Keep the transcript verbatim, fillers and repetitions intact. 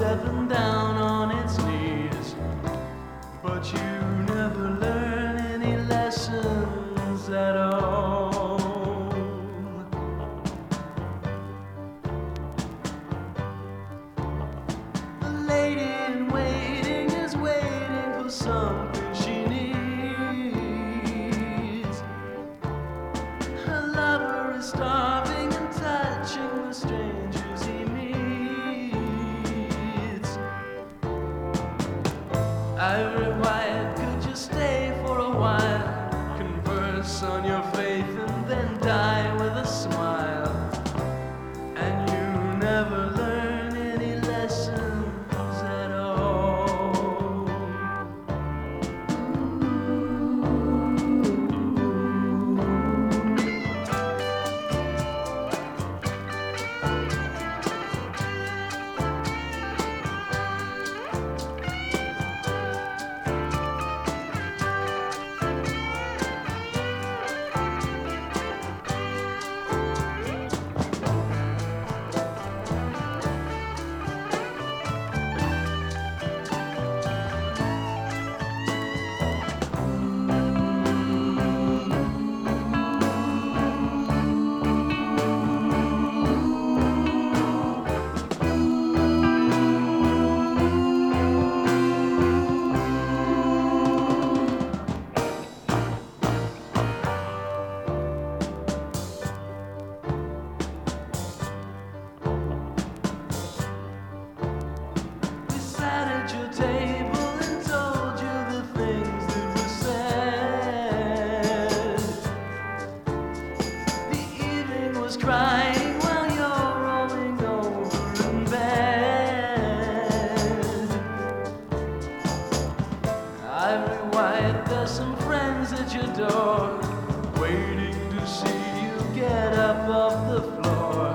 heaven down on its knees, but you never learn any lessons at all. The lady in waiting is waiting for something she needs. Her lover is starving and touching the strangers he meets. Ivory White, could you stay for a while? Converse on your faith and then die with a smile. And you never learn any lessons at all. Your table and told you the things that were said. The evening was crying while you're rolling over in bed. Ivory White, there's some friends at your door, waiting to see you get up off the floor.